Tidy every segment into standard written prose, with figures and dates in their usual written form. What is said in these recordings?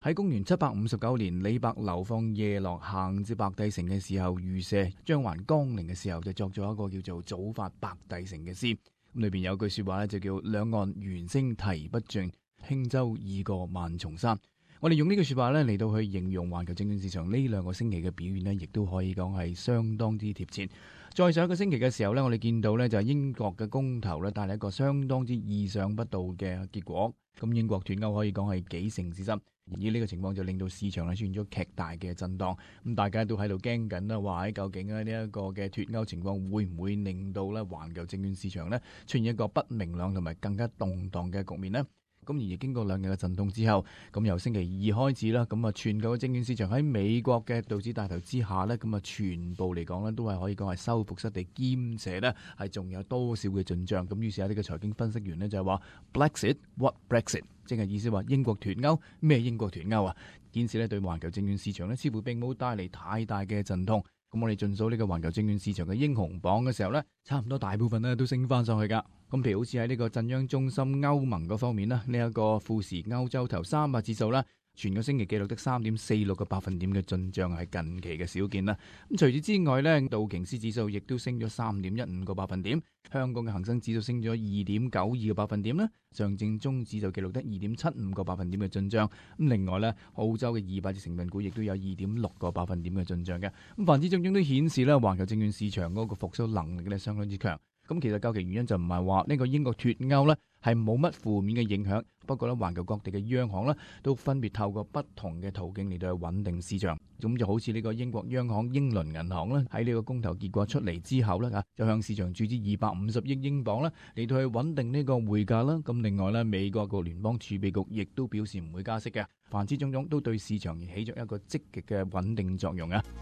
喺公元759年，李白流放夜落行至白帝城嘅時候，遇赦張還江陵嘅時候，就作咗一個叫做《早發白帝城》嘅詩。咁裏邊有句說話咧，就叫兩岸猿聲啼不盡，輕舟已過萬重山。我哋用呢句說話咧嚟到去形容環球證券市場呢2個星期嘅表現呢，亦都可以講係相當之貼切。再上一個星期嘅時候呢，我哋見到呢就係英國嘅公投呢帶嚟一個相當之意想不到嘅結果。咁英國脫歐可以講係幾成之執，而呢個情況就令到市場出現咗極大嘅震盪。咁大家都喺度驚緊啦，話喺究竟呢一個嘅脫歐情況會唔會令到呢環球證券市場呢出現一個不明朗同埋更加動盪嘅局面呢？咁而經過2日嘅震動之後，咁由星期2開始啦，咁啊全球嘅證券市場喺美國嘅道指帶頭之下呢，咁啊全部嚟講呢都係可以講係收復失地，兼且呢係仲有多少嘅進賬。咁於是有呢個財經分析員呢就係話 Brexit what Brexit， 即係意思話英國脫歐咩英國脫歐啊，顯示呢對環球證券市場呢似乎並冇帶嚟太大嘅陣痛。咁我哋盡數呢個環球證券市場嘅英雄榜嘅時候呢，差唔多大部分呢都升翻上去噶。咁譬如好似喺呢個震央中心歐盟嗰方面啦，呢一個富時歐洲頭300指數啦，全個星期記錄得3.46個百分點嘅進賬，係近期嘅少見啦。咁除此之外呢，道瓊斯指數亦都升咗3.15個百分點，香港嘅恒生指數升咗2.92個百分點啦，上證綜指就記錄得2.75個百分點嘅進賬。咁另外呢，澳洲嘅200隻成分股亦都有2.6個百分點嘅進賬嘅。咁凡此種種都顯示咧，環球證券市場嗰個復甦能力咧相當之強。咁其實究其原因就唔係話呢個英國脫歐呢係冇乜負面嘅影響，不過呢環球各地嘅央行呢都分別透過不同嘅途徑嚟到去穩定市場。咁就好似呢個英國央行英倫銀行呢喺呢個公投結果出嚟之後呢，就向市場注資250億英鎊呢嚟到去穩定呢個匯價啦。咁另外呢，美國個聯邦儲備局亦都表示唔會加息嘅。凡此種種都對市場起咗一個積極嘅穩定作用啊！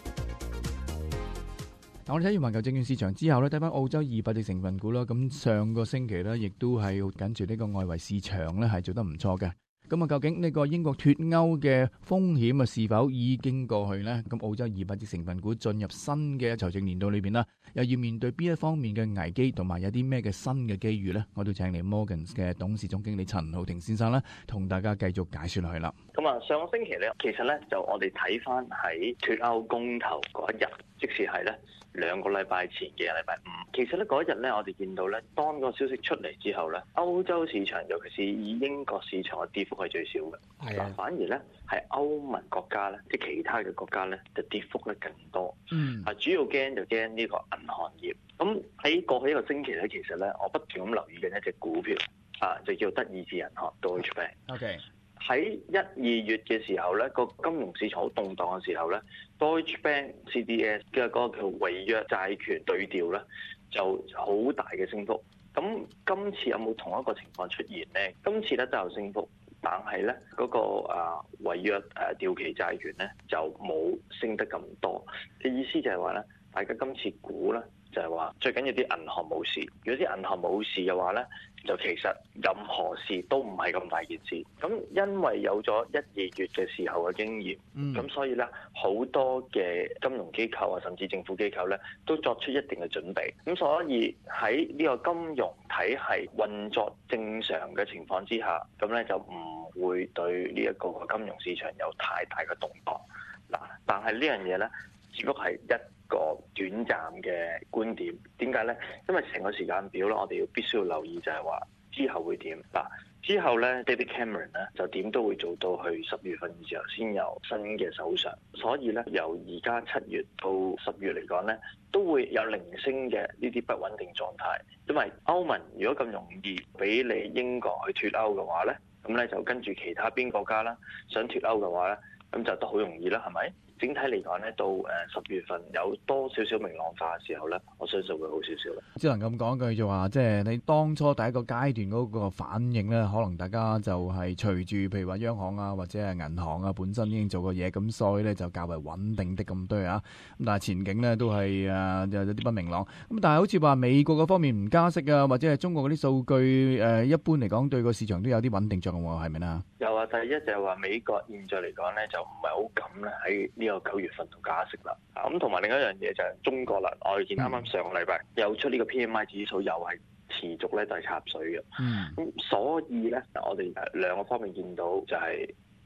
我哋睇完環球證券市場之後咧，睇翻澳洲200隻成分股啦。咁上個星期咧，亦都係緊住呢個外圍市場咧，係做得唔錯嘅。咁啊，究竟呢個英國脫歐嘅風險啊，是否已經過去呢？咁澳洲200隻成分股進入新嘅財政年度裏邊啦，又要面對邊一方面嘅危機，同埋有啲咩嘅新嘅機遇呢？我都請嚟 Morgans 嘅董事總經理陳浩霆先生啦，同大家繼續解說落去啦。 咁啊，上個星期咧，其實咧就我哋睇翻喺脫歐公投嗰一日，即使係咧2個禮拜前嘅禮拜5，其實咧嗰一日咧，我哋見到咧，當個消息出嚟之後咧，歐洲市場尤其是以英國市場嘅跌幅係最少嘅，嗱反而咧係歐盟國家咧，即係其他嘅國家咧，就跌幅咧更多。主要驚就驚呢個銀行業。咁喺過去一個星期咧，其實咧我不斷咁留意緊一隻股票就叫德意志銀行 Deutsche Bank。喺1、2月嘅時候咧，個金融市場好動盪嘅時候咧，Deutsche Bank CDS 嘅嗰個叫違約債權對調咧，就好大嘅升幅。咁今次有冇同一個情況出現咧？今次咧都有升幅，但係咧嗰個違約掉期債權咧就冇升得咁多。嘅意思就係話咧，大家今次估咧就係話最緊要啲銀行冇事。如果啲銀行冇事嘅話咧，就其實任何事都唔係咁大件事。咁因為有咗1、2月嘅時候嘅經驗，咁所以咧好多嘅金融機構啊，甚至政府機構咧，都作出一定嘅準備。咁所以喺呢個金融體系運作正常嘅情況之下，咁咧就唔會對呢一個金融市場有太大嘅動盪。嗱，但係呢樣嘢咧，只不過係一個短暫嘅觀點。點解呢？因為成個時間表咧，我哋必須要留意就係話之後會點嗱。之後咧 David Cameron 咧就點都會做到去10月份嘅時候先有新嘅首相。所以咧由而家7月到10月嚟講咧，都會有零星嘅呢啲不穩定狀態。因為歐盟如果咁容易俾你英國去脫歐嘅話咧，咁咧就跟住其他邊國家啦想脫歐嘅話咧，咁就都好容易啦，係咪？整體嚟講咧，到10月份有多少少明朗化嘅時候咧，我相信會好少少啦。 只能咁講句就話，即係你當初第一個階段嗰個反應咧，可能大家就係隨住譬如話央行啊或者係銀行啊本身已經做過嘢，咁所以咧就較為穩定的咁多啊。咁但係前景咧都係有啲不明朗。咁但係好似話美國嗰方面唔加息啊，或者係中國嗰啲數據一般嚟講對個市場都有啲穩定作用喎，係咪啊？ 有啊，第一就係話美國現在嚟講咧就唔係好敢咧喺呢個9月份度加息啦。咁同埋另一樣嘢就係中國啦，我哋見啱啱上個禮拜又出呢個 PMI 指數，又係持續咧就係插水嘅。咁所以咧，我哋2個方面見到就係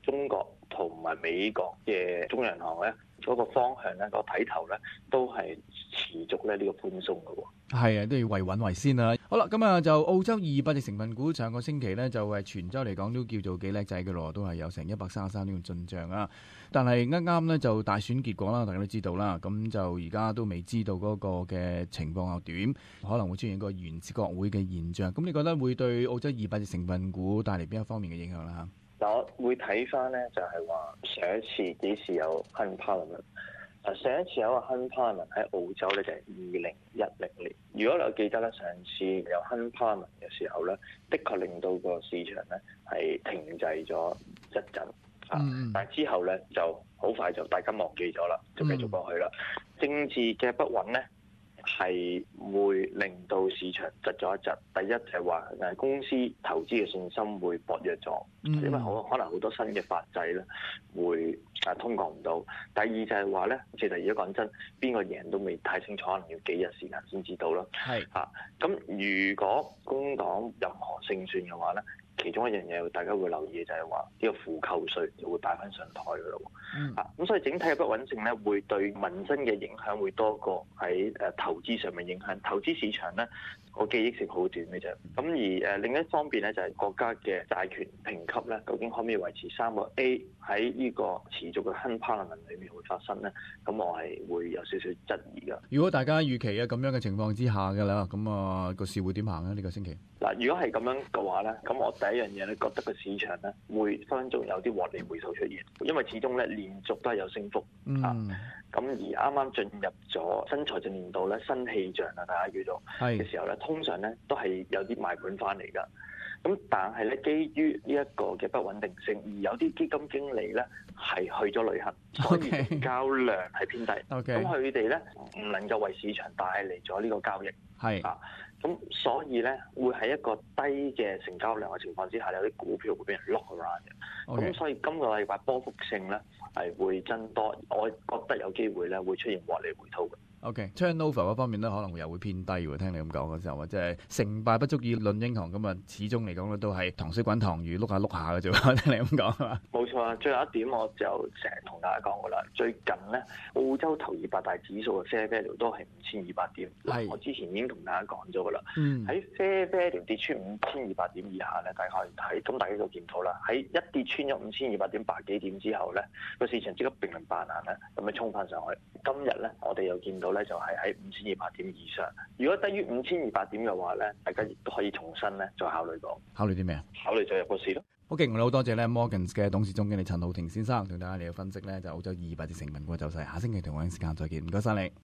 中國同埋美國嘅中央銀行咧嗰個方向咧，個睇頭咧都係持續咧呢個寬鬆嘅喎。 係啊，都要維穩為先啦。好啦，咁啊就澳洲200隻成分股上個星期咧就係全週嚟講都叫做幾叻仔嘅咯，都係有成133呢個進帳啊。但係啱啱咧就大選結果啦，大家都知道啦。咁就而家都未知道嗰個嘅情況又點，可能會出現一個懸置國會嘅現象。咁你覺得會對澳洲200隻成分股帶嚟邊一方面嘅影響啦？ 嗱，我會睇翻咧，就係話上一次幾時有 Hung Parliament。上一次有個 Hung Parliament 喺澳洲咧，就係2010年。如果你有記得咧，上次有 Hung Parliament 嘅時候咧，的確令到個市場咧係停滯咗一陣。但係之後咧就好快就大家忘記咗啦，就繼續過去啦。政治嘅不穩咧係會令到市場窒咗一窒。第一就係話公司投資嘅信心會薄弱咗，因為可能好多新嘅法制咧會通過唔到。第二就係話咧，其實如果講真，邊個贏都未太清楚，可能要幾日時間先知道咯。係咁如果工黨任何勝算嘅話咧，其中一樣嘢大家會留意嘅就係話呢個負扣稅就會擺翻上台㗎咯。咁所以整體嘅不穩性咧，會對民生嘅影響會多過喺投資上面影響。投資市場咧，個記憶性好短嘅啫。咁而另一方面咧，就係國家嘅債權評級咧，究竟可唔可以維持3個 A 喺呢個持續嘅 Hung Parliament 裏面會發生咧？咁我係會有少少質疑㗎。 如果大家預期咁樣嘅情況之下嘅啦，咁個市會點行咧？呢個星期嗱，如果係咁樣嘅話咧，咁我第一樣嘢咧，覺得個市場咧會分分鐘有啲獲利回吐出現，因為始終咧連續都係有升幅。咁而啱啱進入咗新財政年度咧，新氣象啊，大家叫做嘅時候咧，通常咧都係有啲賣盤翻嚟㗎。咁但係咧，基於呢一個嘅不穩定性，而有啲基金經理咧係去咗旅行，所以成交量係偏低。咁佢哋咧唔能夠為市場帶嚟咗呢個交易。咁所以咧會喺一個低嘅成交量嘅情況之下，有啲股票會俾人 lock around 嘅。咁所以今個禮拜波幅性咧係會增多，我覺得有機會咧會出現獲利回吐嘅。 turnover 嗰方面咧可能又會偏低喎，聽你咁講嘅時候，即係成敗不足以論英雄咁啊，始終嚟講咧都係糖水滾糖魚，碌下碌下嘅啫。聽你咁講係嘛？冇錯啊！最後一點我就成日同大家講過啦，最近咧澳洲頭200大指數嘅 fair value 都係5200點。我之前已經同大家講咗噶啦，喺 fair value 跌穿5200點以下咧，大家可以睇，咁大家就見到啦。喺一跌穿咗5200點百幾點之後咧，個市場即刻並輪扮難咧，咁樣衝翻上去。今日咧，我哋又見到咧就係喺5200點以上。如果低於5200點嘅話咧，大家亦都可以重新咧再考慮過。考慮啲咩啊？考慮再入個市咯。我哋好多謝咧 Morgans 嘅董事總經理陳浩霆先生同大家嚟嘅分析咧，就澳洲200隻成分股嘅走勢。下星期同樣時間再見，唔該晒你。